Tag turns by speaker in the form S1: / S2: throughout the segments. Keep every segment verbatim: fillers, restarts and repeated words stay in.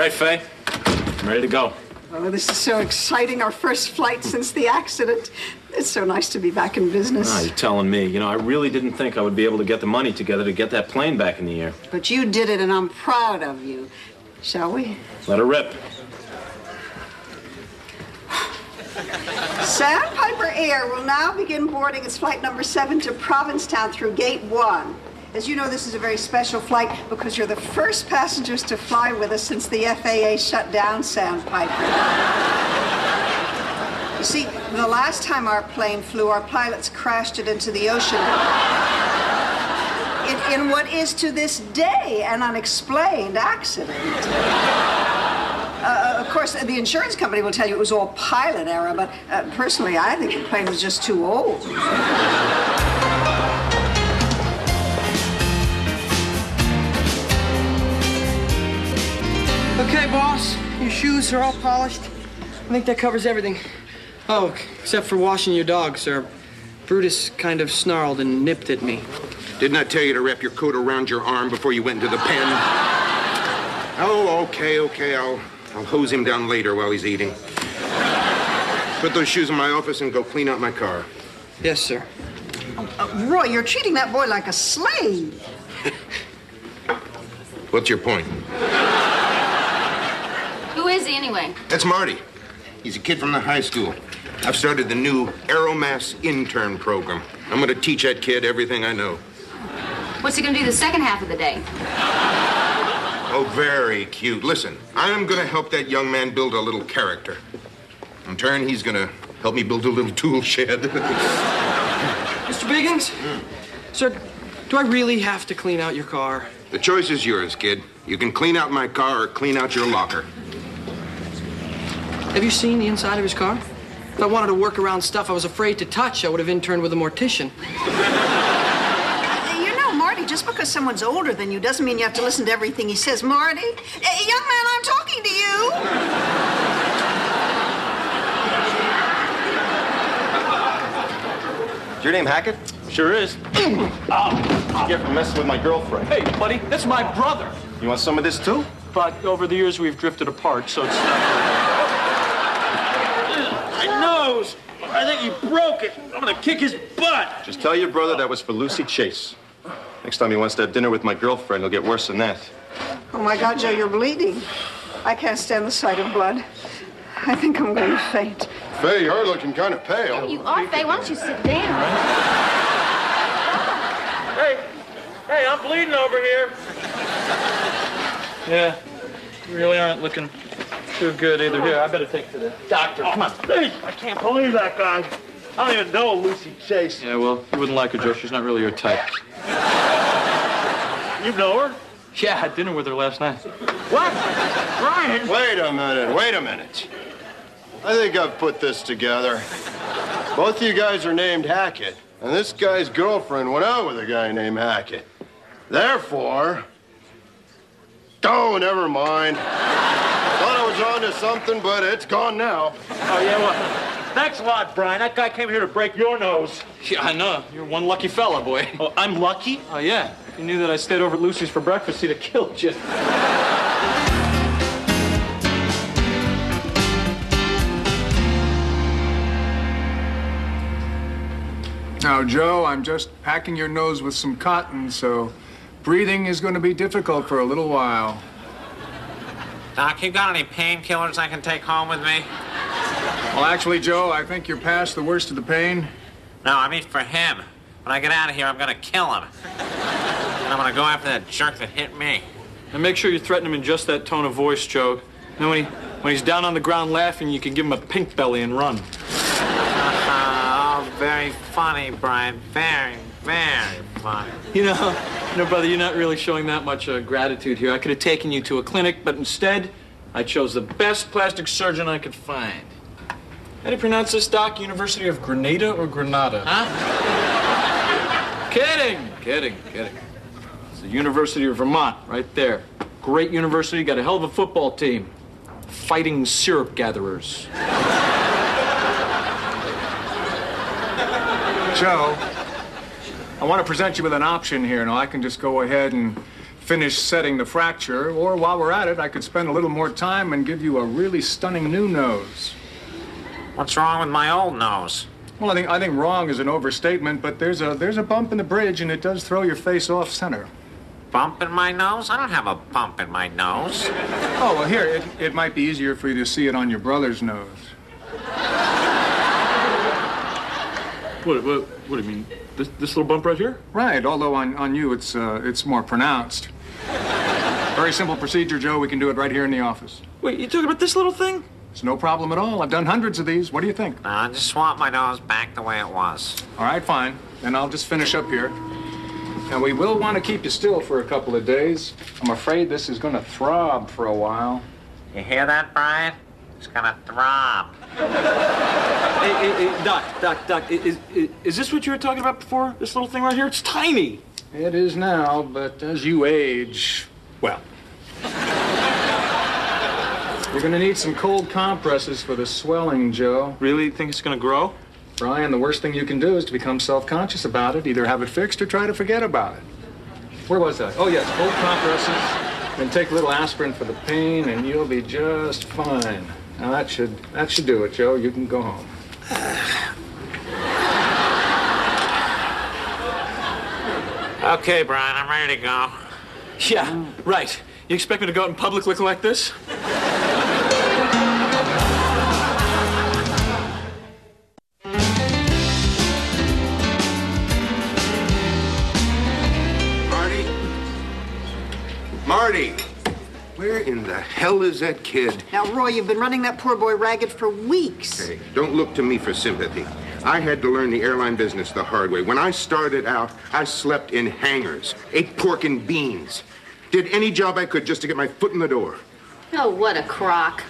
S1: right, Faye. I'm ready to go.
S2: Oh, this is so exciting. Our first flight since the accident. It's so nice to be back in business.
S1: Ah, you're telling me. You know, I really didn't think I would be able to get the money together to get that plane back in the air.
S2: But you did it, and I'm proud of you. Shall we?
S1: Let her rip.
S2: Sandpiper Air will now begin boarding its flight number seven to Provincetown through gate one. As you know, this is a very special flight because you're the first passengers to fly with us since the F A A shut down Sandpiper. You see, the last time our plane flew, our pilots crashed it into the ocean. In, in what is to this day an unexplained accident. Uh, of course, the insurance company will tell you it was all pilot error, but uh, personally, I think the plane was just too old.
S3: Okay, boss. Your shoes are all polished. I think that covers everything. Oh, except for washing your dog, sir. Brutus kind of snarled and nipped at me.
S4: Didn't I tell you to wrap your coat around your arm before you went into the pen? Oh, okay, okay. I'll, I'll hose him down later while he's eating. Put those shoes in my office and go clean out my car.
S3: Yes, sir.
S2: Uh, Roy, you're treating that boy like a slave.
S4: What's your point?
S5: Who is he, anyway?
S4: That's Marty. He's a kid from the high school. I've started the new Aeromass intern program. I'm going to teach that kid everything I know.
S5: What's he going to do the second half of the day?
S4: Oh, very cute. Listen, I'm going to help that young man build a little character. In turn, he's going to help me build a little tool shed.
S3: Mister Biggins? Mm. Sir, do I really have to clean out your car?
S4: The choice is yours, kid. You can clean out my car or clean out your locker.
S3: Have you seen the inside of his car? If I wanted to work around stuff I was afraid to touch, I would have interned with a mortician.
S2: You know, Marty, just because someone's older than you doesn't mean you have to listen to everything he says. Marty? Hey, young man, I'm talking to you.
S6: Is your name Hackett?
S1: Sure is.
S6: Oh, you get from messing with my girlfriend.
S1: Hey, buddy, that's my brother.
S6: You want some of this, too?
S1: But over the years, we've drifted apart, so it's not... My nose! I think he broke it. I'm gonna kick his butt.
S6: Just tell your brother that was for Lucy Chase. Next time he wants to have dinner with my girlfriend, he'll get worse than that.
S2: Oh, my God, Joe, you're bleeding. I can't stand the sight of blood. I think I'm going to faint.
S7: Faye, you're looking kind of pale.
S5: You are, Faye. Why don't you sit down?
S1: Hey, hey, I'm bleeding over here. Yeah, you really aren't looking too good either. Here, I better take it to the doctor. Come on. Hey, I can't believe that guy. I don't even know Lucy Chase. Yeah, well, you wouldn't like her, Joe. She's not really your type. You know her? Yeah, I had dinner with her last night. What? Brian?
S7: Wait a minute, wait a minute. I think I've put this together. Both of you guys are named Hackett, and this guy's girlfriend went out with a guy named Hackett. Therefore... Oh, never mind. Thought I was on to something, but it's gone now.
S1: Oh, yeah, well, thanks a lot, Brian. That guy came here to break your nose. Yeah, I know. You're one lucky fella, boy. Oh, I'm lucky? Oh, yeah. If you knew that I stayed over at Lucy's for breakfast, he'd have killed you.
S8: Now, Joe, I'm just packing your nose with some cotton, so breathing is going to be difficult for a little while.
S9: Doc, you got any painkillers I can take home with me?
S8: Well, actually, Joe, I think you're past the worst of the pain.
S9: No, I mean for him. When I get out of here, I'm going to kill him. And I'm going to go after that jerk that hit me.
S1: And make sure you threaten him in just that tone of voice, Joe. Then when, he, when he's down on the ground laughing, you can give him a pink belly and run.
S9: Uh, oh, very funny, Brian. Very, very funny.
S1: You know, you know, brother, you're not really showing that much uh, gratitude here. I could have taken you to a clinic, but instead, I chose the best plastic surgeon I could find. How do you pronounce this, Doc? University of Grenada or Granada? Huh? Kidding, kidding, kidding. It's the University of Vermont, right there. Great university, got a hell of a football team. Fighting syrup gatherers.
S8: Joe, I want to present you with an option here. Now, I can just go ahead and finish setting the fracture, or while we're at it, I could spend a little more time and give you a really stunning new nose.
S9: What's wrong with my old nose?
S8: Well, I think I think wrong is an overstatement, but there's a there's a bump in the bridge, and it does throw your face off center.
S9: Bump in my nose? I don't have a bump in my nose.
S8: Oh, well, here, it, it might be easier for you to see it on your brother's nose.
S1: What, what, what do you mean? This, this little bump right here?
S8: Right, although on, on you it's, uh, it's more pronounced. Very simple procedure, Joe. We can do it right here in the office.
S1: Wait, you talking about this little thing?
S8: It's no problem at all. I've done hundreds of these. What do you think?
S9: No, I just want my nose back the way it was.
S8: All right, fine. Then I'll just finish up here. And we will want to keep you still for a couple of days. I'm afraid this is going to throb for a while.
S9: You hear that, Brian? It's gonna throb.
S1: Hey, hey, hey, Doc, Doc, Doc, is, is, is this what you were talking about before? This little thing right here? It's tiny.
S8: It is now, but as you age, well. You're going to need some cold compresses for the swelling, Joe.
S1: Really think it's going to grow?
S8: Brian, the worst thing you can do is to become self-conscious about it. Either have it fixed or try to forget about it. Where was that? Oh, yes, cold compresses. Then take a little aspirin for the pain, and you'll be just fine. Now, that should, that should do it, Joe. You can go home.
S9: Okay, Brian, I'm ready to go.
S1: Yeah, right. You expect me to go out in public looking like this?
S4: Marty, where in the hell is that kid?
S2: Now, Roy, you've been running that poor boy ragged for weeks.
S4: Hey, don't look to me for sympathy. I had to learn the airline business the hard way. When I started out, I slept in hangars, ate pork and beans, did any job I could just to get my foot in the door.
S5: Oh, what a crock.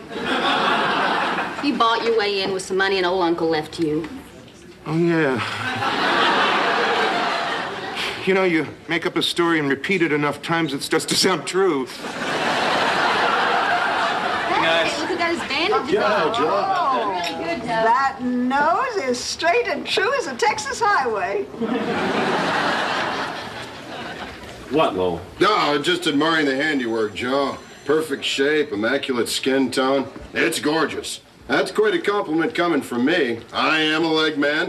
S5: You bought your way in with some money an old uncle left you.
S4: Oh, yeah. You know, you make up a story and repeat it enough times, it starts to sound true.
S5: Hey, look who got his bandages on.
S2: Oh,
S5: Really good, Joe.
S2: that nose is straight and true as a Texas highway.
S6: What, Lowell?
S7: No, just admiring the handiwork, Joe. Perfect shape, immaculate skin tone. It's gorgeous. That's quite a compliment coming from me. I am a leg man.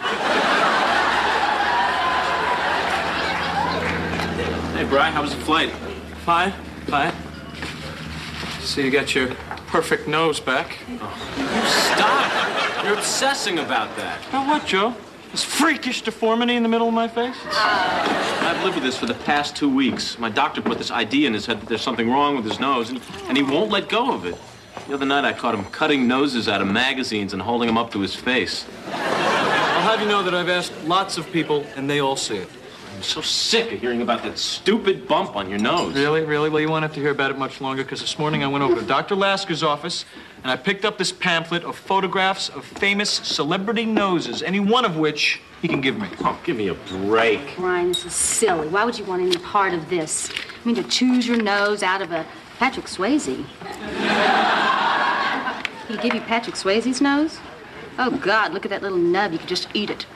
S1: Hey, Brian, how was the flight? Fine, fine. So you got your perfect nose back.
S10: Oh. Stop! You're obsessing about that.
S1: About what, Joe? This freakish deformity in the middle of my face?
S10: I've lived with this for the past two weeks. My doctor put this idea in his head that there's something wrong with his nose, and, and he won't let go of it. The other night, I caught him cutting noses out of magazines and holding them up to his face.
S1: I'll have you know that I've asked lots of people, and they all see it.
S10: I'm so sick of hearing about that stupid bump on your nose.
S1: Really, really? Well, you won't have to hear about it much longer, because this morning I went over to Doctor Lasker's office, and I picked up this pamphlet of photographs of famous celebrity noses, any one of which he can give me.
S10: Oh, give me a break.
S5: Brian, this is silly. Why would you want any part of this? I mean, to choose your nose out of a Patrick Swayze. He give you Patrick Swayze's nose? Oh, God, look at that little nub. You could just eat it.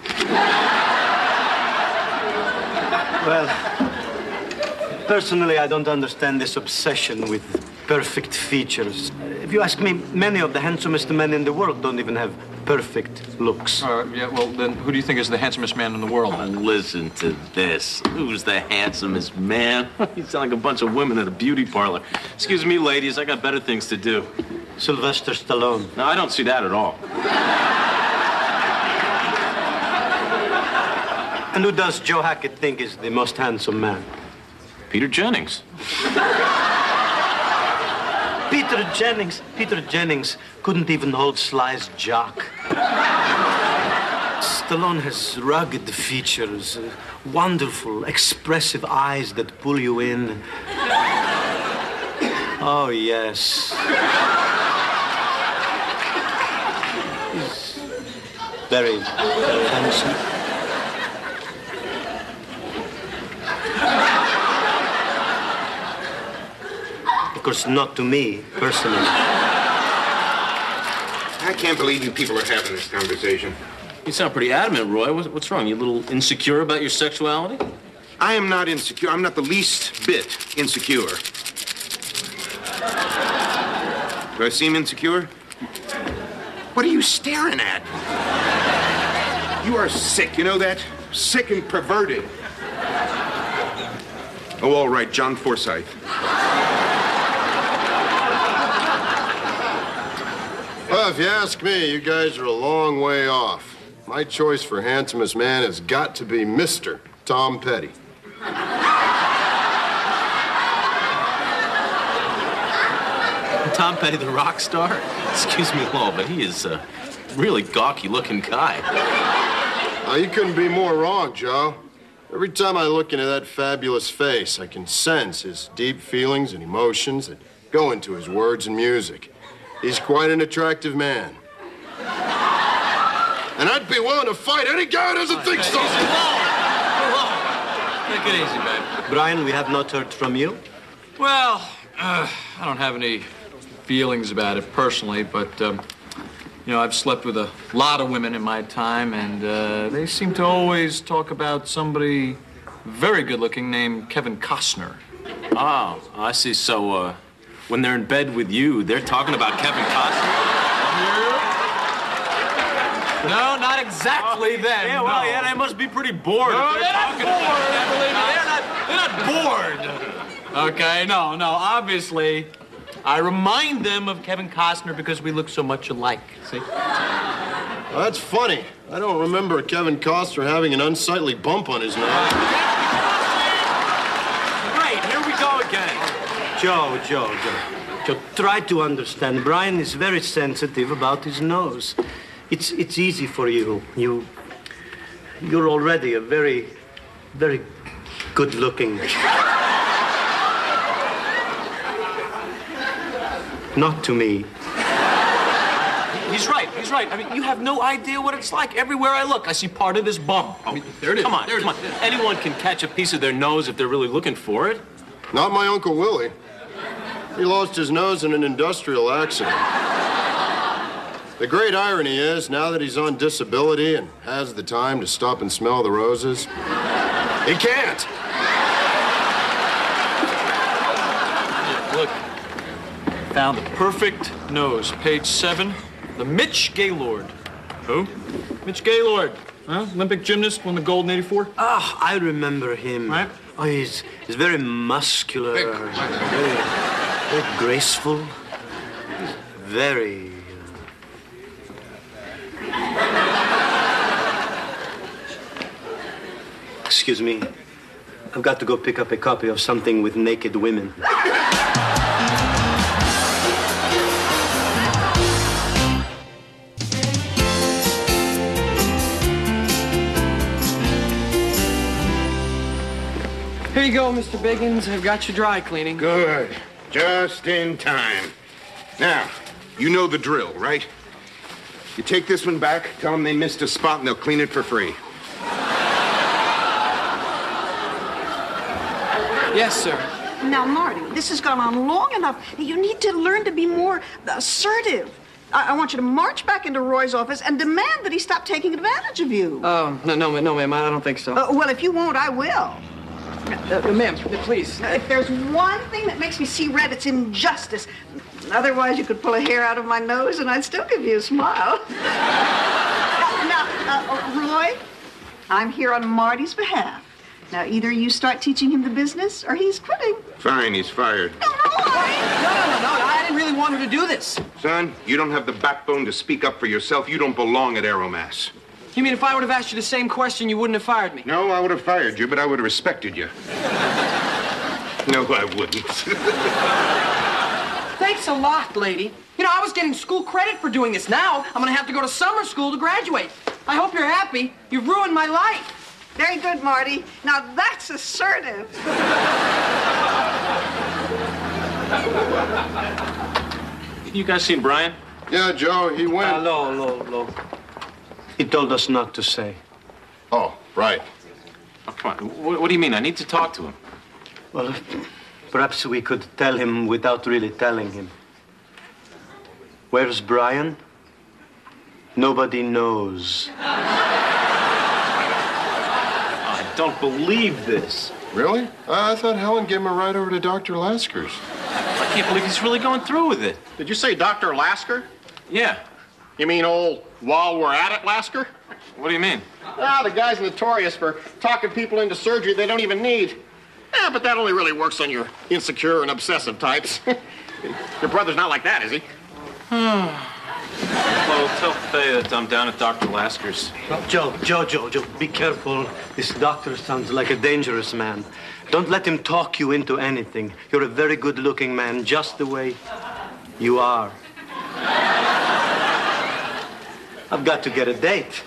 S11: Well, personally, I don't understand this obsession with perfect features. If you ask me, many of the handsomest men in the world don't even have perfect looks.
S1: Uh, yeah, well, then who do you think is the handsomest man in the world?
S10: Oh, listen to this. Who's the handsomest man? You sound like a bunch of women at a beauty parlor. Excuse me, ladies, I got better things to do.
S11: Sylvester Stallone.
S10: No, I don't see that at all.
S11: And who does Joe Hackett think is the most handsome man?
S10: Peter Jennings.
S11: Peter Jennings. Peter Jennings couldn't even hold Sly's jock. Stallone has rugged features, uh, wonderful, expressive eyes that pull you in. Oh, yes. He's very, very handsome. Of course, not to me, personally.
S4: I can't believe you people are having this conversation.
S10: You sound pretty adamant, Roy. What's, what's wrong? You a little insecure about your sexuality?
S4: I am not insecure. I'm not the least bit insecure. Do I seem insecure? What are you staring at? You are sick, you know that? Sick and perverted. Oh, all right, John Forsythe.
S7: Well, if you ask me, you guys are a long way off. My choice for handsomest man has got to be Mister Tom Petty.
S10: Tom Petty, the rock star? Excuse me, Lowell, but he is a really gawky-looking guy.
S7: Oh, you couldn't be more wrong, Joe. Every time I look into that fabulous face, I can sense his deep feelings and emotions that go into his words and music. He's quite an attractive man. And I'd be willing to fight any guy who doesn't think so.
S1: Take it easy, babe.
S11: Brian, we have not heard from you.
S1: Well, uh, I don't have any feelings about it personally, but, um, you know, I've slept with a lot of women in my time, and uh, they seem to always talk about somebody very good-looking named Kevin Costner.
S10: Oh, I see. So, uh, when they're in bed with you, they're talking about Kevin Costner?
S1: No, not exactly then.
S10: Yeah, well,
S1: no.
S10: yeah, they must be pretty bored.
S1: No,
S10: if
S1: they're,
S10: they're
S1: not bored. Believe me, they're not, they're not bored. Okay, no, no, obviously, I remind them of Kevin Costner because we look so much alike, see?
S7: Well, that's funny. I don't remember Kevin Costner having an unsightly bump on his nose.
S10: Great, here we go again.
S11: Joe, Joe, Joe. Joe, try to understand. Brian is very sensitive about his nose. It's it's easy for you. You you're already a very, very good-looking. Not to me.
S1: He's right, he's right. I mean, you have no idea what it's like. Everywhere I look, I see part of this bump. I mean, there it is.
S10: Come on,
S1: there
S10: come on. Anyone can catch a piece of their nose if they're really looking for it.
S7: Not my Uncle Willie. He lost his nose in an industrial accident. The great irony is, now that he's on disability and has the time to stop and smell the roses, he can't.
S1: Look, found the perfect nose. Page seven, the Mitch Gaylord. Who? Mitch Gaylord. Huh? Olympic gymnast, won the gold in eighty-four.
S11: Ah, I remember him.
S1: Right?
S11: Oh, he's, he's very muscular, very, very graceful, very... Excuse me. I've got to go pick up a copy of Something with Naked Women.
S3: Here you go, Mister Biggins. I've got your dry cleaning.
S4: Good. Just in time. Now, you know the drill, right? You take this one back, tell them they missed a spot, and they'll clean it for free.
S3: Yes, sir.
S2: Now, Marty, this has gone on long enough. You need to learn to be more assertive. I, I want you to march back into Roy's office and demand that he stop taking advantage of you.
S3: Oh, no, no, no, ma'am. I don't think so.
S2: Uh, well, if you won't, I will.
S3: Uh, ma'am, please.
S2: If there's one thing that makes me see red, it's injustice. Otherwise, you could pull a hair out of my nose and I'd still give you a smile. Now, uh, Roy, I'm here on Marty's behalf. Now, either you start teaching him the business or he's quitting.
S4: Fine, he's fired.
S2: No, Roy!
S3: No, no, no, no. I didn't really want her to do this.
S4: Son, you don't have the backbone to speak up for yourself. You don't belong at Aeromass.
S3: You mean if I would have asked you the same question, you wouldn't have fired me?
S4: No, I would have fired you, but I would have respected you. No, I wouldn't.
S3: Thanks a lot, lady. You know, I was getting school credit for doing this. Now, I'm gonna have to go to summer school to graduate. I hope you're happy. You've ruined my life.
S2: Very good, Marty. Now, that's assertive.
S10: You guys seen Brian?
S7: Yeah, Joe, he went...
S11: Uh, no, no, no. He told us not to say.
S7: Oh, right.
S10: Oh, come on. What, what do you mean? I need to talk to him.
S11: Well, perhaps we could tell him without really telling him. Where's Brian? Nobody knows.
S10: Oh,
S6: don't believe this.
S7: Really? Uh, I thought Helen gave him a ride over to Doctor Lasker's.
S10: I can't believe he's really going through with it.
S6: Did you say Doctor Lasker?
S10: Yeah.
S6: You mean old while we're at it Lasker?
S10: What do you mean?
S6: Ah, the guy's notorious for talking people into surgery they don't even need. Yeah, but that only really works on your insecure and obsessive types. Your brother's not like that, is he?
S10: Well, tell Faye that I'm down at Doctor Lasker's.
S11: Joe, Joe, Joe, Joe, be careful. This doctor sounds like a dangerous man. Don't let him talk you into anything. You're a very good-looking man, just the way you are. I've got to get a date.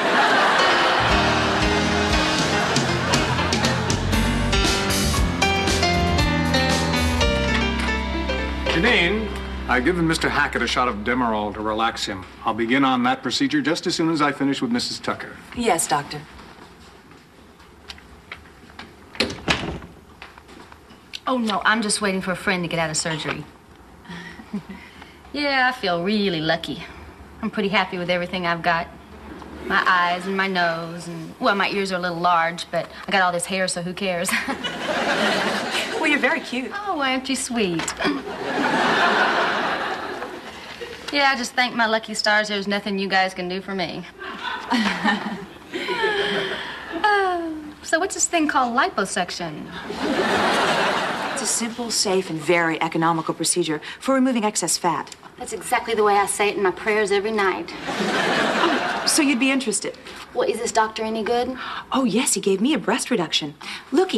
S8: Janine, I've given Mister Hackett a shot of Demerol to relax him. I'll begin on that procedure just as soon as I finish with Missus Tucker.
S12: Yes, doctor.
S5: Oh, no, I'm just waiting for a friend to get out of surgery. Yeah, I feel really lucky. I'm pretty happy with everything I've got. My eyes and my nose and, well, my ears are a little large, but I got all this hair, so who cares?
S12: Well, you're very cute.
S5: Oh, aren't you sweet? Yeah, I just thank my lucky stars there's nothing you guys can do for me. Oh, so what's this thing called liposuction?
S12: It's a simple, safe, and very economical procedure for removing excess fat.
S5: That's exactly the way I say it in my prayers every night.
S12: So you'd be interested?
S5: Well, is this doctor any good?
S12: Oh, yes, he gave me a breast reduction. Looky.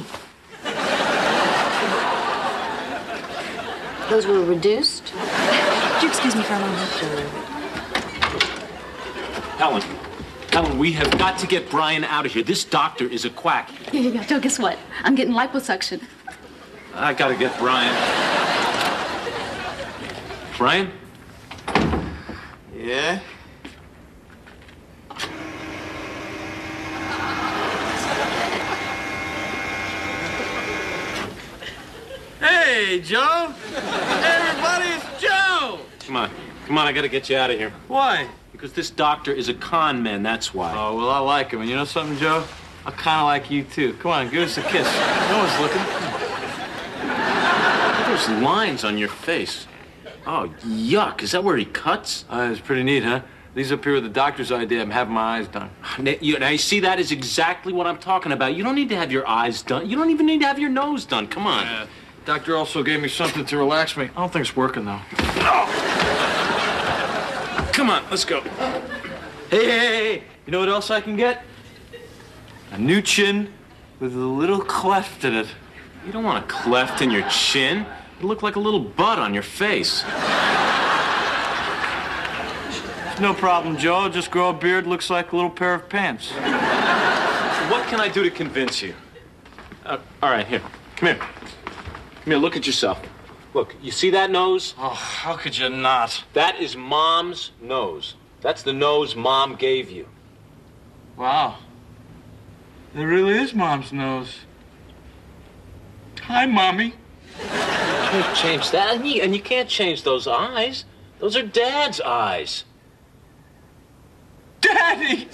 S5: Those were reduced?
S12: Would you excuse me for a moment?
S10: Helen, Helen, we have got to get Brian out of here. This doctor is a quack.
S5: Yeah, yeah, yeah. Joe, guess what? I'm getting liposuction.
S10: I gotta get Brian. Brian?
S1: Yeah? Hey, Joe! Everybody, it's Joe!
S10: Come on. Come on, I gotta get you out of here.
S1: Why?
S10: Because this doctor is a con man, that's why.
S1: Oh, well, I like him. And you know something, Joe? I kind of like you, too. Come on, give us a kiss. No one's looking.
S10: There's lines on your face. Oh, yuck. Is that where he cuts?
S1: Uh, it's pretty neat, huh? These up here were the doctor's idea. I'm having my eyes done.
S10: Now, you, now, you see, that is exactly what I'm talking about. You don't need to have your eyes done. You don't even need to have your nose done. Come on.
S1: Uh, doctor also gave me something to relax me. I don't think it's working, though. Oh.
S10: Come on, let's go.
S1: Hey, hey, hey, you know what else I can get? A new chin with a little cleft in it.
S10: You don't want a cleft in your chin. You look like a little bud on your face.
S1: No problem, Joe. Just grow a beard, looks like a little pair of pants.
S10: So what can I do to convince you? Uh, all right, here. Come here. Come here, look at yourself. Look, you see that nose?
S1: Oh, how could you not?
S10: That is Mom's nose. That's the nose Mom gave you.
S1: Wow. It really is Mom's nose. Hi, Mommy.
S10: You can't change that, and you, and you can't change those eyes. Those are Dad's eyes.
S1: Daddy!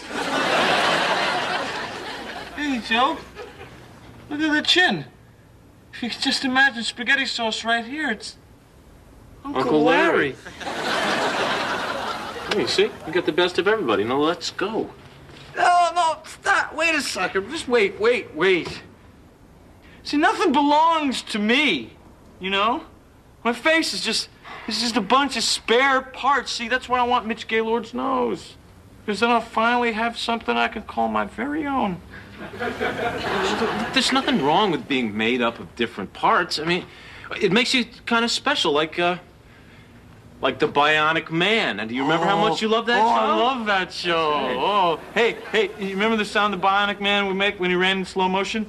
S1: Hey, Joe. Look at the chin. If you could just imagine spaghetti sauce right here, it's Uncle,
S10: Uncle Larry.
S1: Larry.
S10: Hey, see? You got the best of everybody. Now let's go.
S1: No, no, stop. Wait a second. Just wait, wait, wait. See, nothing belongs to me, you know? My face is just, it's just a bunch of spare parts. See, that's why I want Mitch Gaylord's nose. Because then I'll finally have something I can call my very own.
S10: There's nothing wrong with being made up of different parts. I mean, it makes you kind of special, like, uh, like the Bionic Man. And do you remember
S1: oh,
S10: how much you love that
S1: oh,
S10: show?
S1: I love that show.
S10: Hey.
S1: Oh, hey, hey, you remember the sound the Bionic Man would make when he ran in slow motion?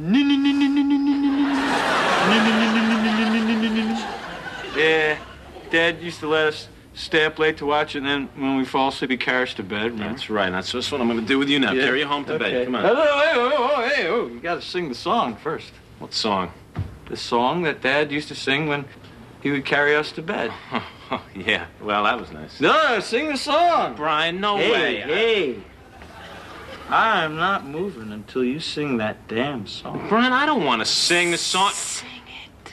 S1: Yeah, Dad used to let us stay up late to watch it, and then when we fall asleep, he carries us to bed. Remember?
S10: That's right. That's just what I'm going to do with you now.
S1: Yeah.
S10: Carry you home to
S1: Okay.
S10: bed. Come on.
S1: Oh, oh, oh, oh, hey, oh, you got to sing the song first.
S10: What song?
S1: The song that Dad used to sing when he would carry us to bed.
S10: Oh, yeah. Well, that was nice.
S1: No, sing the song.
S10: Brian, no
S1: hey,
S10: way.
S1: Hey, I'm not moving until you sing that damn song.
S10: Brian, I don't want to sing the song.
S12: Sing it.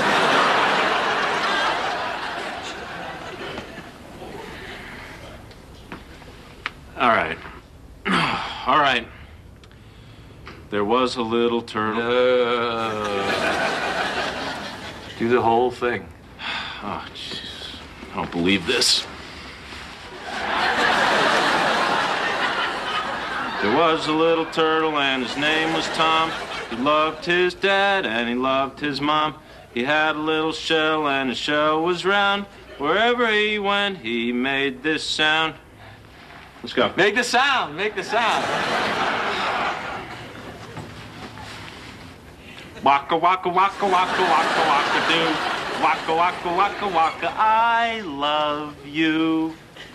S10: All right. All right. There was a little turtle.
S1: Uh, do the whole thing.
S10: Oh, jeez. I don't believe this. There was a little turtle and his name was Tom. He loved his dad and he loved his mom. He had a little shell and his shell was round. Wherever he went, he made this sound. Let's go.
S1: Make the sound. Make the sound.
S10: Waka waka waka waka waka waka do. Waka waka waka waka. I love you.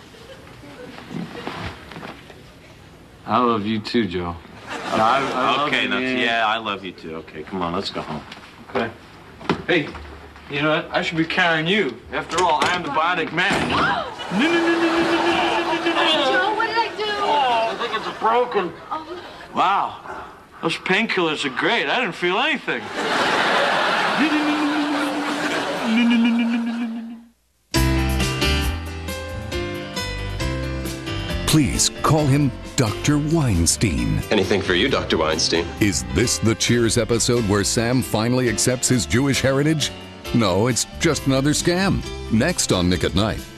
S1: I love you too, Joe. I, I love
S10: Okay,
S1: you,
S10: now,
S1: man.
S10: yeah, I love you too. Okay, come on, let's go home.
S1: Okay. Hey, you know what? I should be carrying you. After all, I am the Bionic Man. No, no, no, no, no, no, no, no, no, no.
S5: Joe, what did I do?
S1: Oh, I think it's broken. Wow, those painkillers are great. I didn't feel anything.
S13: Please call him Doctor Weinstein.
S14: Anything for you, Doctor Weinstein.
S13: Is this the Cheers episode where Sam finally accepts his Jewish heritage? No, it's just another scam. Next on Nick at Night.